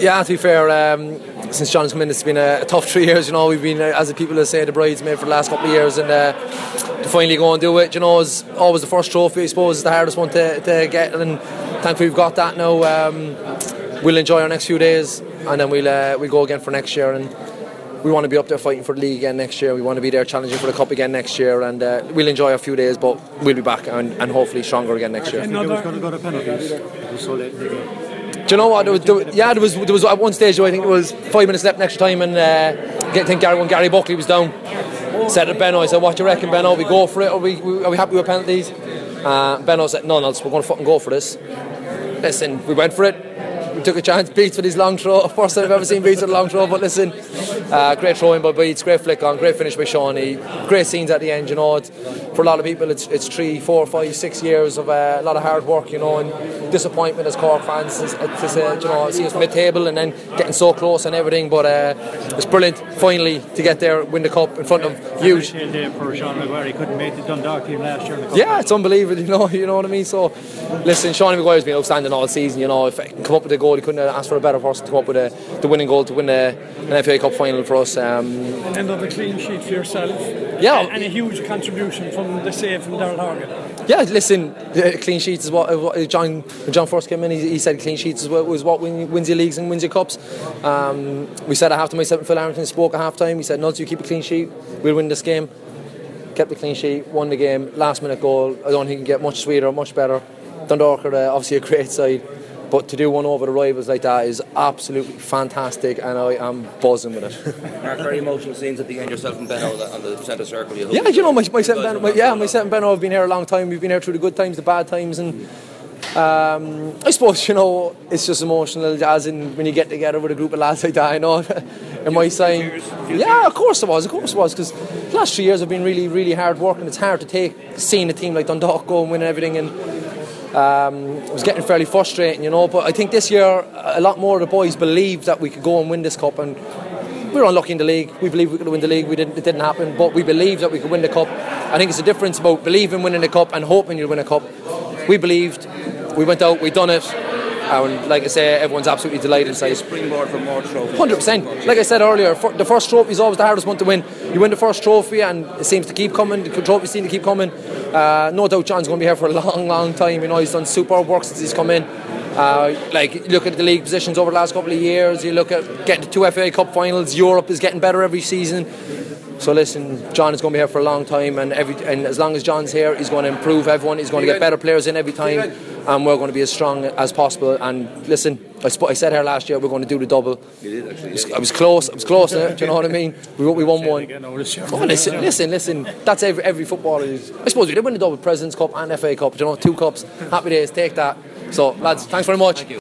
Yeah, to be fair, since John's come in, it's been a tough 3 years. We've been, as the people say, the bridesmaid for the last couple of years, and to finally go and do it, is always the first trophy. I suppose is the hardest one to get, and thankfully we've got that now. We'll enjoy our next few days, and then we'll go again for next year, and we want to be up there fighting for the league again next year. We want to be there challenging for the cup again next year, and we'll enjoy a few days, but we'll be back and hopefully stronger again next year. It was going to go to penalties. It was so late. Do you know what? There was at one stage, I think there was 5 minutes left in extra time, and I think when Gary Buckley was down, said to Benno, I said, "What do you reckon, Benno? We go for it? Are we happy with penalties?" Benno said, "No, we're going to fucking go for this." Listen, we went for it. We took a chance. Beats with his long throw. First time I've ever seen Beats with a long throw. But listen, great throw in by Beats, great flick on, great finish by Shawnee, great scenes at the end. For a lot of people, it's 3, 4, 5, 6 years of a lot of hard work, and disappointment as Cork fans to see us mid-table and then getting so close and everything. But it's brilliant finally to get there, win the cup in front of huge. For Sean Maguire, he couldn't make the Dundalk team last year. Yeah, it's unbelievable. You know what I mean. So, listen, Sean Maguire's been outstanding all season. If he can come up with a goal, he couldn't have asked for a better person to come up with the winning goal to win an FA Cup final for us. And another clean sheet for yourself. Yeah, and a huge contribution from the save from Darrell Horgan. Yeah, listen, clean sheets is what John, when John first came in, he said clean sheets was what wins your leagues and wins your cups. We said at half time, myself and Phil Harrington spoke at half time. He said, "No, you keep a clean sheet, we'll win this game." Kept the clean sheet, won the game, last minute goal. I don't think it can get much sweeter, much better. Dundalk are obviously a great side, but to do one over the rivals like that is absolutely fantastic, and I am buzzing with it. Mark, very emotional scenes at the end, yourself and Benno on the centre circle. Yeah, myself and Benno have been here a long time. We've been here through the good times, the bad times, and I suppose it's just emotional, as in when you get together with a group of lads like that. In my sign, yeah, of course it was, because the last 3 years have been really, really hard work, and it's hard to take seeing a team like Dundalk go and win everything, and it was getting fairly frustrating, but I think this year a lot more of the boys believed that we could go and win this cup, and we were unlucky in the league. We believed we could win the league. It didn't happen, but we believed that we could win the cup. I think it's a difference about believing winning the cup and hoping you'll win a cup. We believed, we went out, we done it, and like I say, everyone's absolutely delighted inside. Springboard for more trophies. 100%. Like I said earlier, the first trophy is always the hardest one to win. You win the first trophy and it seems to keep coming, the trophies seem to keep coming. No doubt John's going to be here for a long, long time. He's done superb work since he's come in. You look at the league positions over the last couple of years, you look at getting to 2 FA Cup finals, Europe is getting better every season. So listen, John is going to be here for a long time, and as long as John's here, he's going to improve everyone. He's going to get better players in every time, and we're going to be as strong as possible. And listen, I said here last year we're going to do the double. You did actually. I was close. Do you know what I mean? We won one. Listen. That's every footballer. I suppose we did win the double, President's Cup and FA Cup. 2 cups. Happy days. Take that. So lads, thanks very much.